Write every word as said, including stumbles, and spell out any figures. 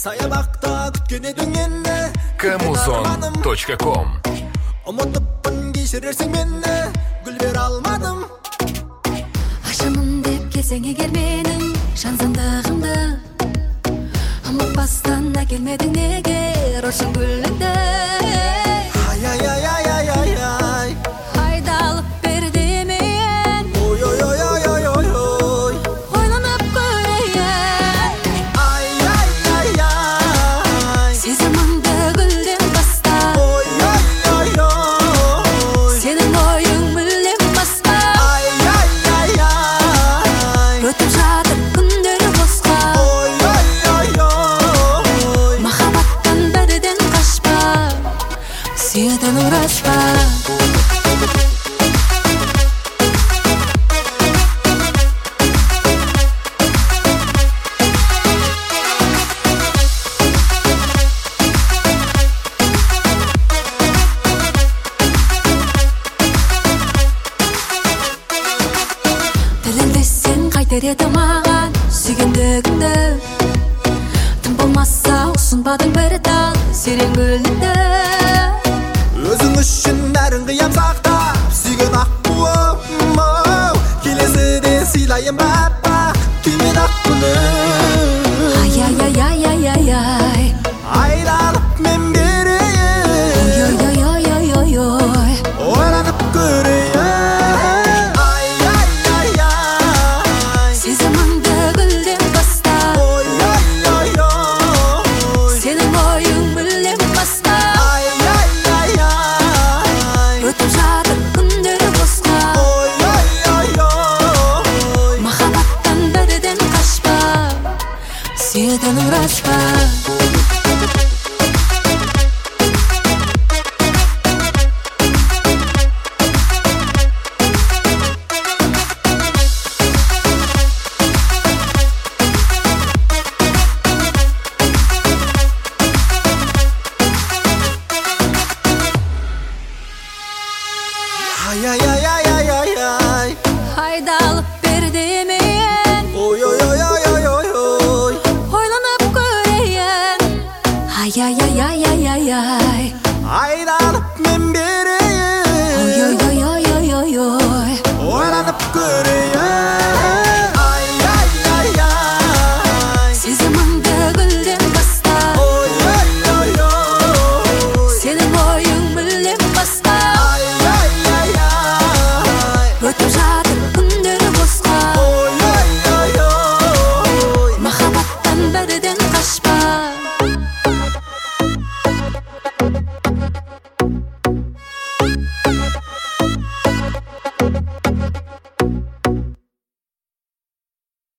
Саябақта күткен едің мені, камузон точка ком. Ұмытыппын кешірерсің мені, гүл бере алмадым. Ашамын деп келсең егер менің жансындығымды, ұмытпастан әкелмедің неге рошын гүліңді. Ай, ай, ай, ай, ай, ай, ай. Айдалып берді мен, Ой, ой, ой, ой, ой, ой, ой. ойланып көрейін. Ай, ай, ай, ай. Сезіміңді гүлден баста, Ой, ой, ой, ой. сенің ойың мүлдем басқа. Ай, ай, ай, ай. Өтіп жатыр күндер босқа, Ой, ой, ой, ой. махаббаттан бірден қашпа, сүйетін ұраспа. Тіліндесең қайтер еді маған сүйгендігіңді, тым болмаса ұсынбадың бір тал серен гүліңді. Өзің үшін бәрін қиям сақтап, сүйген аққуым, оу. Келесіде сыйлайын аппақ күймен аққуым. Ай, ай, ай, ай, ай, ай, ай. Айналып мен берейін, Ой, ой, ой, ой, ой, ой, ой. ойланып көрейін. Ай, ай, ай, ай. Сезіміңді гүлден баста, Ой, ой, ой, ой. сенің ойың мүлдем басқа. Ай, ай, ай, ай. Өтіп жатыр күндер босқа, Ой, ой, ой, ой. махаббаттан бірден қашпа, сүйетін ұраспа. Ай, ай, ай, ай, ай, ай, ай. Айдалып берді мен, Ой, ой, ой, ой, ой, ой, ой. ойланып көрейін. Ай, ай, ай, ай, ай, ай, ай. Айналып мен Ой, берейін, ой, ой, ой, ой, ой, ой. ойланып көрейін. Ай, ай, ай, ай. Сезіміңді гүлден баста, Ой, ой, ой, ой. сенің ойың мүлдем басқа. Ай, ай, ай, ай. Өтіп